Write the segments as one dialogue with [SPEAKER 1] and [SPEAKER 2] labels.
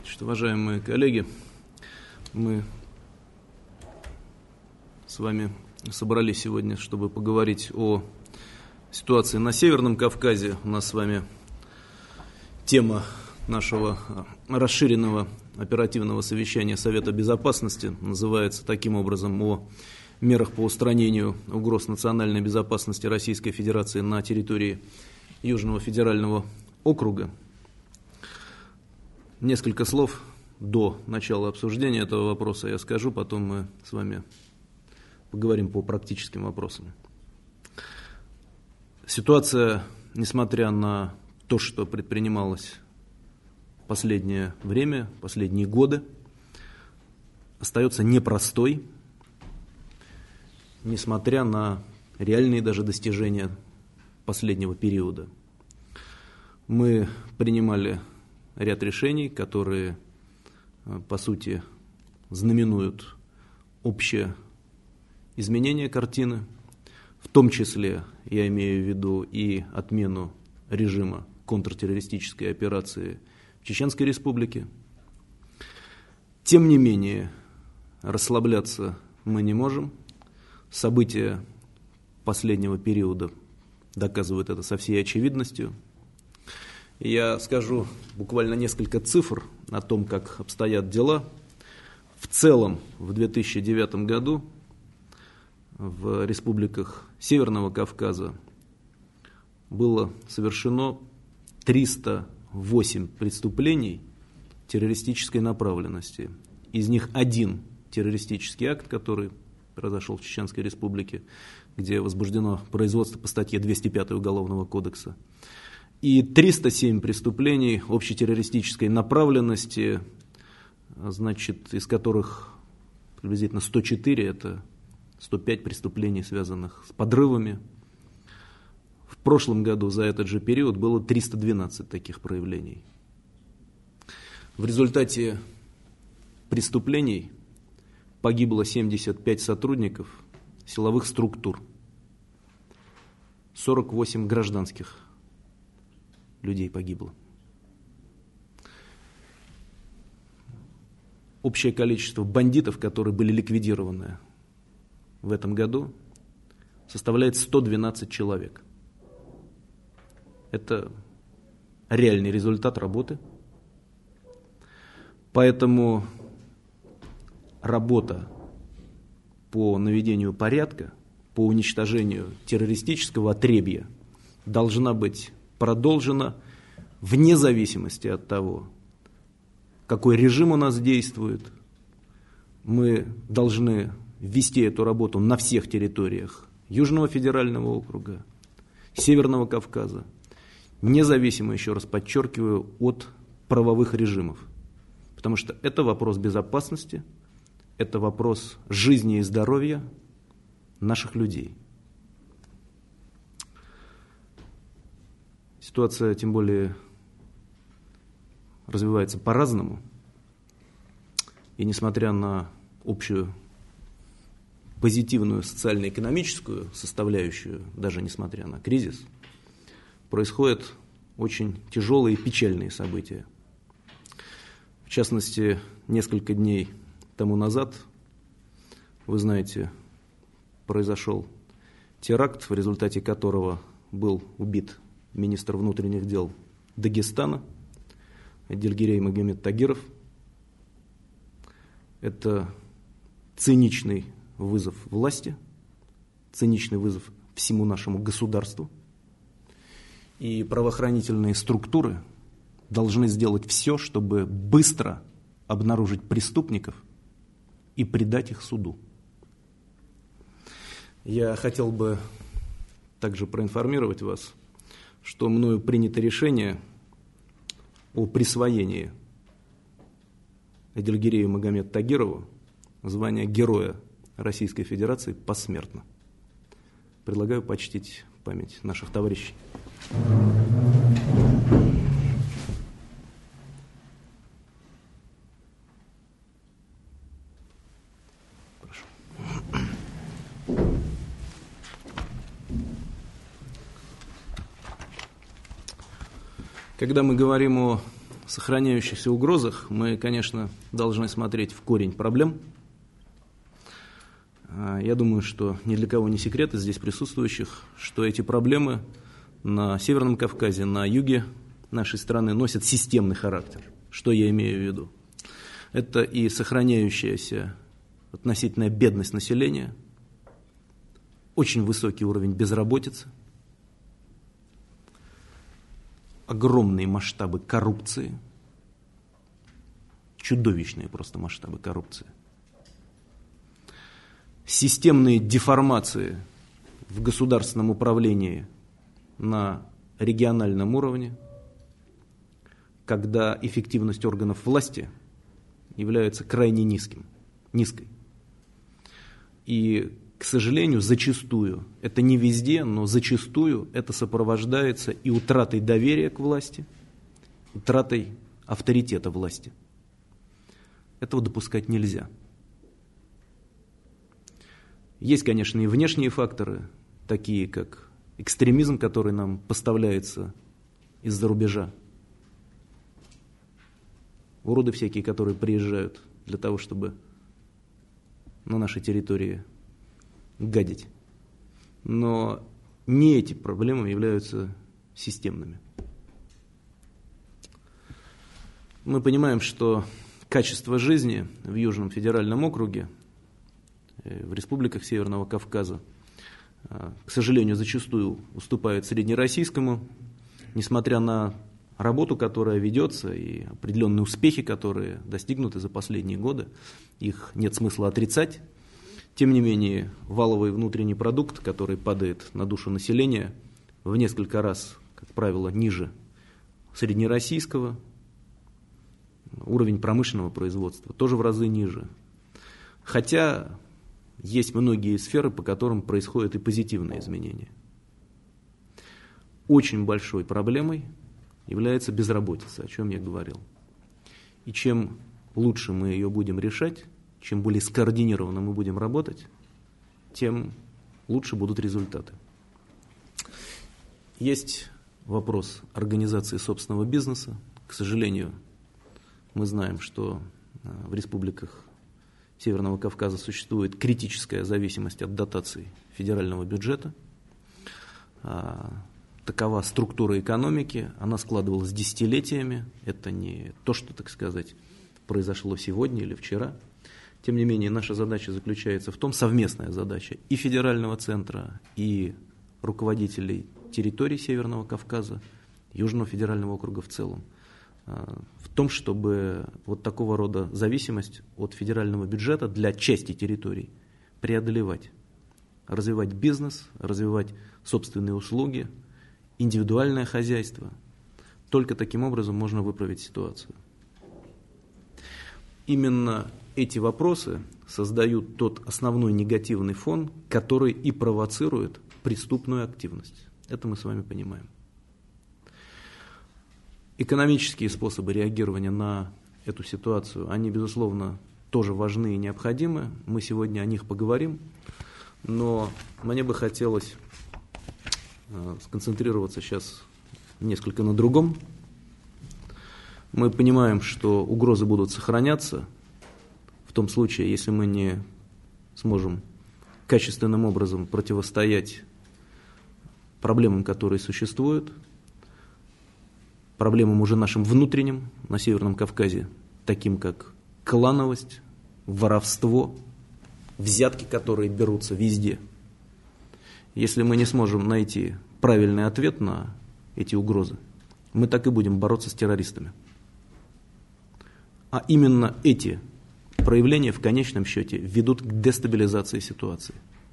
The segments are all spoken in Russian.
[SPEAKER 1] Уважаемые коллеги, мы с вами собрались сегодня, чтобы поговорить о ситуации на Северном Кавказе. У нас с вами тема нашего расширенного оперативного совещания Совета Безопасности называется таким образом: о мерах по устранению угроз национальной безопасности Российской Федерации на территории Южного федерального округа. Несколько слов до начала обсуждения этого вопроса я скажу, потом мы с вами поговорим по практическим вопросам. Ситуация, несмотря на то, что предпринималось в последнее время, последние годы, остается непростой, несмотря на реальные даже достижения последнего периода. Мы принимали ряд решений, которые, по сути, знаменуют общее изменение картины, в том числе, я имею в виду и отмену режима контртеррористической операции в Чеченской Республике. Тем не менее, расслабляться мы не можем. События последнего периода доказывают это со всей очевидностью. Я скажу буквально несколько цифр о том, как обстоят дела. В целом, в 2009 году в республиках Северного Кавказа было совершено 308 преступлений террористической направленности. Из них один террористический акт, который произошел в Чеченской Республике, где возбуждено производство по статье 205 Уголовного кодекса. И 307 преступлений общетеррористической направленности, из которых приблизительно 104 – это 105 преступлений, связанных с подрывами. В прошлом году за этот же период было 312 таких проявлений. В результате преступлений погибло 75 сотрудников силовых структур, 48 гражданских людей погибло. Общее количество бандитов, которые были ликвидированы в этом году, составляет 112 человек. Это реальный результат работы. Поэтому работа по наведению порядка, по уничтожению террористического отребья должна быть продолжена вне зависимости от того, какой режим у нас действует. Мы должны вести эту работу на всех территориях Южного федерального округа, Северного Кавказа, независимо, еще раз подчеркиваю, от правовых режимов. Потому что это вопрос безопасности, это вопрос жизни и здоровья наших людей. Ситуация, тем более, развивается по-разному. И несмотря на общую позитивную социально-экономическую составляющую, даже несмотря на кризис, происходят очень тяжелые и печальные события. В частности, несколько дней тому назад, вы знаете, произошел теракт, в результате которого был убит министр внутренних дел Дагестана Адильгерей Магомед Тагиров. Это циничный вызов власти, циничный вызов всему нашему государству. И правоохранительные структуры должны сделать все, чтобы быстро обнаружить преступников и предать их суду. Я хотел бы также проинформировать вас, что мною принято решение о присвоении Адильгерею Магомеду Тагирову звания Героя Российской Федерации посмертно. Предлагаю почтить память наших товарищей. Прошу. Когда мы говорим о сохраняющихся угрозах мы, конечно, должны смотреть в корень проблем. Я думаю, что ни для кого не секрет из здесь присутствующих, что эти проблемы на Северном Кавказе, на юге нашей страны носят системный характер. Что я имею в виду? Это и сохраняющаяся относительная бедность населения, очень высокий уровень безработицы, огромные масштабы коррупции, чудовищные просто масштабы коррупции, системные деформации в государственном управлении на региональном уровне, когда эффективность органов власти является крайне низкой. И, к сожалению, зачастую, это не везде, но зачастую это сопровождается и утратой доверия к власти, утратой авторитета власти. Этого допускать нельзя. Есть, конечно, и внешние факторы, такие как экстремизм, который нам поставляется из-за рубежа. Уроды всякие, которые приезжают для того, чтобы на нашей территории гадить. Но не эти проблемы являются системными. Мы понимаем, что качество жизни в Южном федеральном округе, в республиках Северного Кавказа, к сожалению, зачастую уступает среднероссийскому, несмотря на работу, которая ведется, и определенные успехи, которые достигнуты за последние годы, их нет смысла отрицать. Тем не менее, валовый внутренний продукт, который падает на душу населения, в несколько раз, как правило, ниже среднероссийского, уровень промышленного производства тоже в разы ниже. Хотя есть многие сферы, по которым происходят и позитивные изменения. Очень большой проблемой является безработица, о чем я говорил. И чем лучше мы ее будем решать, чем более скоординированно мы будем работать, тем лучше будут результаты. Есть вопрос организации собственного бизнеса. К сожалению, мы знаем, что в республиках Северного Кавказа существует критическая зависимость от дотаций федерального бюджета. Такова структура экономики, она складывалась десятилетиями, это не то, что, так сказать, произошло сегодня или вчера. Тем не менее, наша задача заключается в том, совместная задача и федерального центра, и руководителей территорий Северного Кавказа, Южного федерального округа в целом, в том, чтобы вот такого рода зависимость от федерального бюджета для части территорий преодолевать, развивать бизнес, развивать собственные услуги, индивидуальное хозяйство. Только таким образом можно выправить ситуацию. Именно эти вопросы создают тот основной негативный фон, который и провоцирует преступную активность. Это мы с вами понимаем. Экономические способы реагирования на эту ситуацию, они, безусловно, тоже важны и необходимы. Мы сегодня о них поговорим, но мне бы хотелось сконцентрироваться сейчас несколько на другом. Мы понимаем, что угрозы будут сохраняться в том случае, если мы не сможем качественным образом противостоять проблемам, которые существуют, проблемам уже нашим внутренним на Северном Кавказе, таким как клановость, воровство, взятки, которые берутся везде. Если мы не сможем найти правильный ответ на эти угрозы, мы так и будем бороться с террористами. А именно эти проявления в конечном счете ведут к дестабилизации ситуации.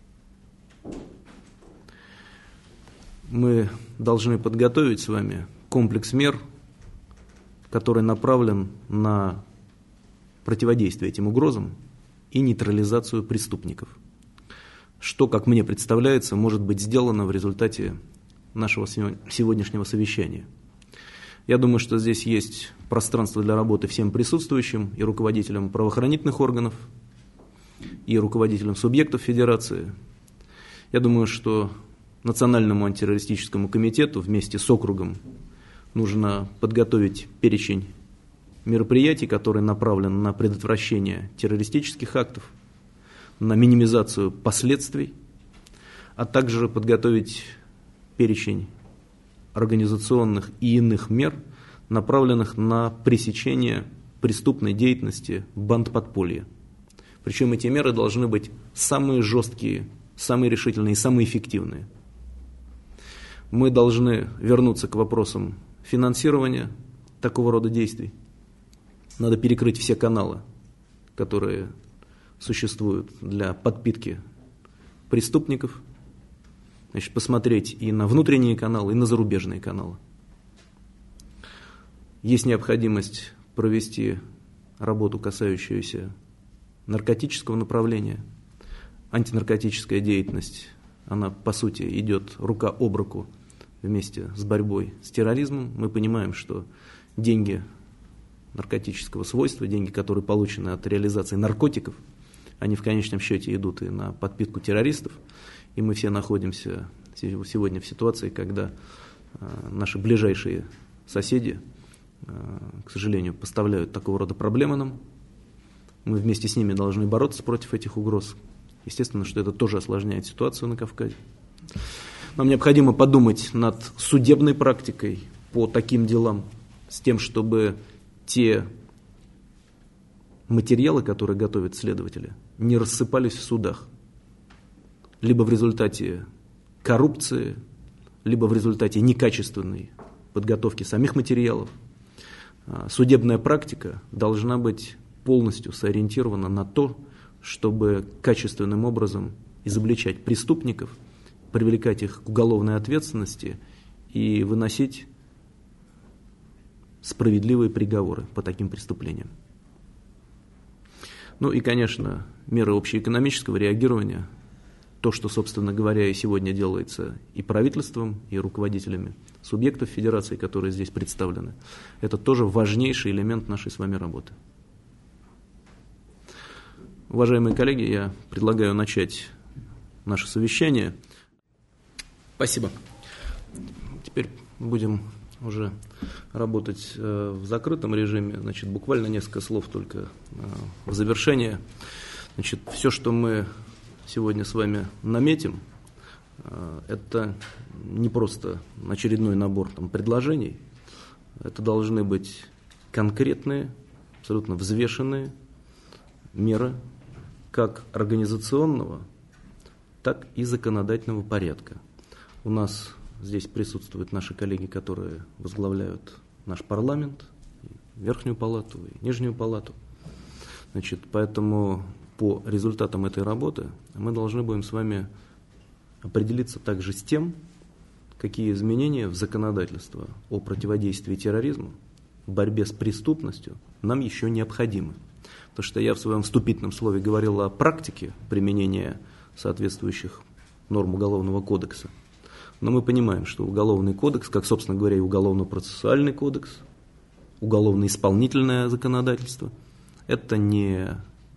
[SPEAKER 1] Мы должны подготовить с вами комплекс мер, который направлен на противодействие этим угрозам и нейтрализацию преступников. Что, как мне представляется, может быть сделано в результате нашего сегодняшнего совещания. Я думаю, что здесь есть пространство для работы всем присутствующим, и руководителям правоохранительных органов, и руководителям субъектов Федерации. Я думаю, что Национальному антитеррористическому комитету вместе с округом нужно подготовить перечень мероприятий, которые направлены на предотвращение террористических актов, на минимизацию последствий, а также подготовить перечень организационных и иных мер, направленных на пресечение преступной деятельности банд подполья. Причем эти меры должны быть самые жесткие, самые решительные и самые эффективные. Мы должны вернуться к вопросам финансирования такого рода действий. Надо перекрыть все каналы, которые существуют для подпитки преступников. Значит, посмотреть и на внутренние каналы, и на зарубежные каналы. Есть необходимость провести работу, касающуюся наркотического направления. Антинаркотическая деятельность, она по сути идет рука об руку вместе с борьбой с терроризмом. Мы понимаем, что деньги наркотического свойства, деньги, которые получены от реализации наркотиков, они в конечном счете идут и на подпитку террористов. И мы все находимся сегодня в ситуации, когда наши ближайшие соседи, к сожалению, поставляют такого рода проблемы нам. Мы вместе с ними должны бороться против этих угроз. Естественно, что это тоже осложняет ситуацию на Кавказе. Нам необходимо подумать над судебной практикой по таким делам, с тем, чтобы те материалы, которые готовят следователи, не рассыпались в судах. Либо в результате коррупции, либо в результате некачественной подготовки самих материалов. Судебная практика должна быть полностью сориентирована на то, чтобы качественным образом изобличать преступников, привлекать их к уголовной ответственности и выносить справедливые приговоры по таким преступлениям. Ну и, конечно, меры общеэкономического реагирования, то, что, собственно говоря, и сегодня делается и правительством, и руководителями субъектов федерации, которые здесь представлены, это тоже важнейший элемент нашей с вами работы. Уважаемые коллеги, я предлагаю начать наше совещание. Спасибо. Теперь будем уже работать в закрытом режиме. Значит, буквально несколько слов только в завершение. Значит, все, что мы сегодня с вами наметим, это не просто очередной набор предложений. Это должны быть конкретные, абсолютно взвешенные меры как организационного, так и законодательного порядка. У нас здесь присутствуют наши коллеги, которые возглавляют наш парламент, Верхнюю палату и Нижнюю палату. Значит, поэтому по результатам этой работы мы должны будем с вами определиться также с тем, какие изменения в законодательство о противодействии терроризму, в борьбе с преступностью нам еще необходимы. Потому что я в своем вступительном слове говорил о практике применения соответствующих норм Уголовного кодекса. Но мы понимаем, что Уголовный кодекс, как, собственно говоря, и Уголовно-процессуальный кодекс, уголовно-исполнительное законодательство, это не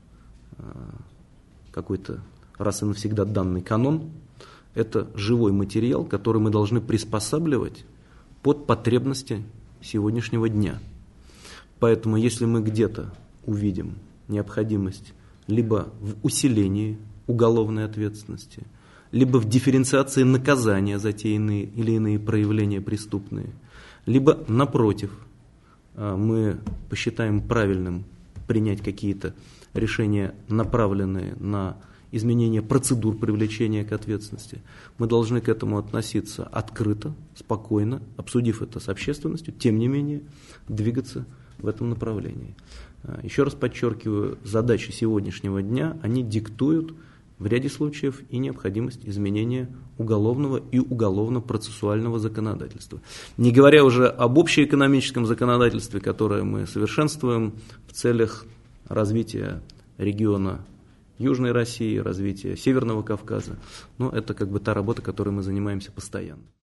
[SPEAKER 1] какой-то раз и навсегда данный канон, это живой материал, который мы должны приспосабливать под потребности сегодняшнего дня. Поэтому если мы где-то увидим необходимость либо в усилении уголовной ответственности, либо в дифференциации наказания за те или иные проявления преступные, либо, напротив, мы посчитаем правильным принять какие-то решения, направленные на изменение процедур привлечения к ответственности, мы должны к этому относиться открыто, спокойно, обсудив это с общественностью, тем не менее двигаться в этом направлении. Еще раз подчеркиваю, задачи сегодняшнего дня, они диктуют в ряде случаев и необходимость изменения уголовного и уголовно-процессуального законодательства. Не говоря уже об общеэкономическом законодательстве, которое мы совершенствуем в целях развития региона Южной России, развития Северного Кавказа. Но это та работа, которой мы занимаемся постоянно.